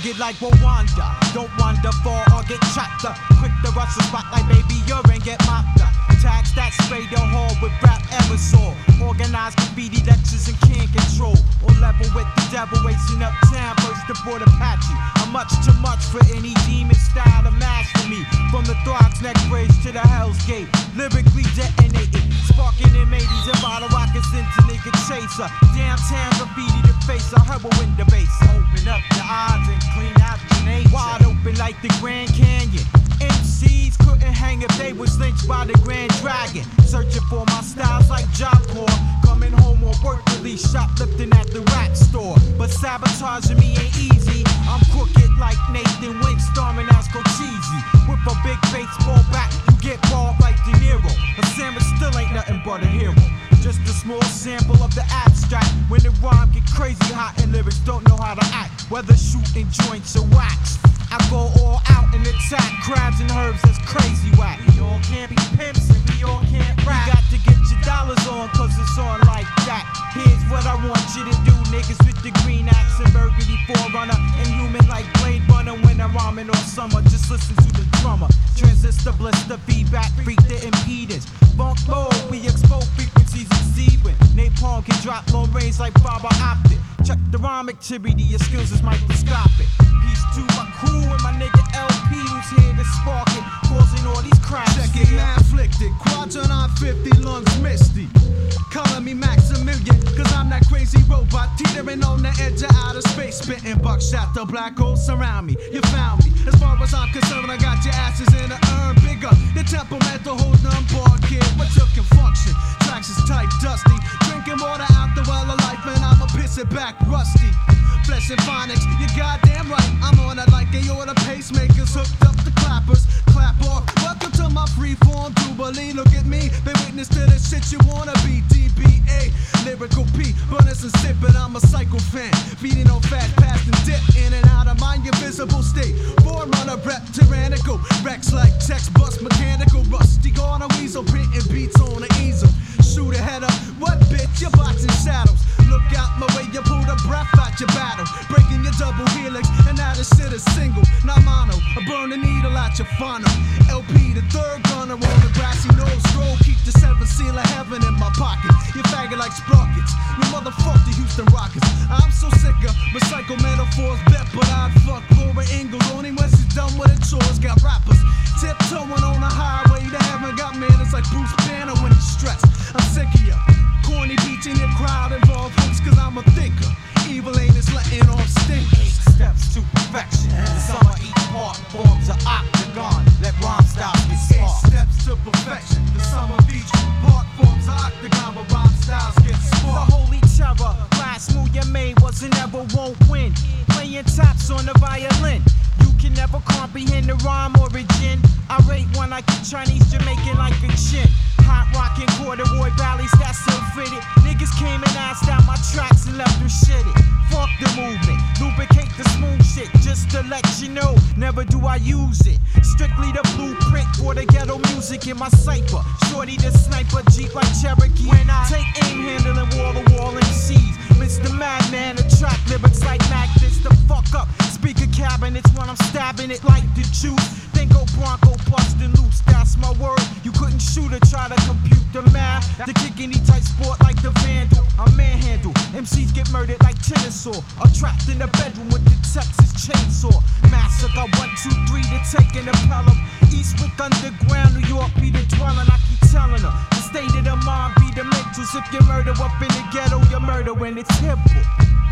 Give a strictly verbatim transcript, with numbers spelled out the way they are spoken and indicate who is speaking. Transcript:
Speaker 1: rugged like Rwanda. Don't wander far or get chopped up. Quick to rush the spot like baby urine, get mopped up. Tags that spray the hall with rap aerosol. Organized graffiti lectures and can't control. On level with the devil, racing uptown, first aboard Apache. I'm much too much for any demon style to master me. From the Throgs neck bridge to the Hell's Gate, lyrically detonated, sparking in mateys and bottle rockets into nigga chaser. Downtown graffiti to face a heroin debase. Open up the odds and clean out the nature. Wide open like the Grand Canyon. M Cs couldn't hang if they was lynched by the Grand Dragon. Searching for my styles like Job Corps. Coming home on work release, shoplifting at the rap store. But sabotaging me ain't easy. I'm crooked like Nathan Wink, storming Asco Cheesy. With a big baseball bat, you get robbed like De Niro. A sandwich still ain't nothing but a hero. Just a small sample of the abstract. When the rhyme get crazy hot and lyrics don't know how to act. Whether shooting joints or wax, I go all out and attack crabs and herbs that's crazy whack. We all can't be pimps and we all can't rap. You got to get your dollars on cause it's on like that. Here's what I want you to do, niggas with the green axe and burgundy forerunner. Inhuman like Blade Runner when I'm rhyming all summer. Just listen to the drummer. Transistor blister, feedback, freak the impedance. Funk low, we expose frequencies exceeding. Napalm can drop long range like fiber optic. Check the rhyme activity, your skills is microscopic. Peace to my crew and my nigga L P who's here to spark it, causing all these cracks.
Speaker 2: Check it, man, afflicted. Quadrant nine fifty, lungs misty. Calling me Maximilian, cause I'm that crazy robot teetering on the edge of outer space. Spitting buckshot, the black holes surround me. You found me. As far as I'm concerned, I got your asses in the urn bigger. The temperamental hold on board, kid. What you can function? Tracks is tight, dusty. Drinking water out the well of life, and I'ma piss it back rusty. Flesh and phonics, you goddamn right. I'm on it like aorta pacemakers, hooked up the clappers. Clap off. Welcome to my freeform jubilee. Look at me, been witness to the shit you wanna be. D B A, lyrical P, burners and sip, but I'm a psycho fan. Feeding on fat, past and dip in and out of my invisible state. Forerunner rep, tyrannical. Rex like text bust, mechanical, rusty. Gone a weasel, printing beats on the easel. Shoot a head up, what bitch? You're boxing shadows. Look out my way, you pull the breath out your battle. Breaking your double helix, and now this shit is single, not mono. I burn the needle out your funnel. L P, the third gunner on the grassy nose. Stroll, keep the seventh seal of heaven in my pocket. You faggot like sprockets. You motherfuck the Houston Rockets. I'm so sick of recycle metaphors. Bet, but I'd fuck Laura Ingalls only when she's done with her chores. Got rappers tiptoeing on the highway to heaven. Got manners like Bruce Banner when he's stressed. I'm sick of ya. Corny beats in your crowd involve hooks cause I'm a thinker. Evil ain't is letting off stinkers.
Speaker 1: Eight steps to perfection. The sum of each part forms an octagon. Let rhyme styles get
Speaker 2: Eight
Speaker 1: smart.
Speaker 2: steps to perfection. The sum of each part forms an octagon, but rhyme styles get
Speaker 1: The
Speaker 2: smart.
Speaker 1: holy terror, last move you made was and never won't win. Playing taps on the violin. You can never comprehend the rhyme origin. I rate one like a Chinese Jamaican like a chin. Hot rockin' corduroy valleys that still fitted. Niggas came and asked out my tracks and left them shitted. Fuck the movement, lubricate the smooth shit. Just to let you know, never do I use it. Strictly the blueprint for the ghetto music in my cipher. Shorty the sniper, Jeep like Cherokee. When I take aim handling wall to wall M Cs. Mister Madman, attract lyrics like Magnus. The fuck up, speaker cabinets when I'm stabbing it like the juice. Then go Bronco bustin' loose, that's my word. You couldn't shoot or try to compute the math. To kick any tight sport like the Vandal, I'm manhandle. M Cs get murdered like Chinasaw. Or trapped in the bedroom with the Texas chainsaw. Massacre, one, two, three, to take an Pelham. Eastwick underground, New York be the dwelling. I keep telling her, the state of the mind be the mentals. If you murder up in the ghetto, you murder when it's simple.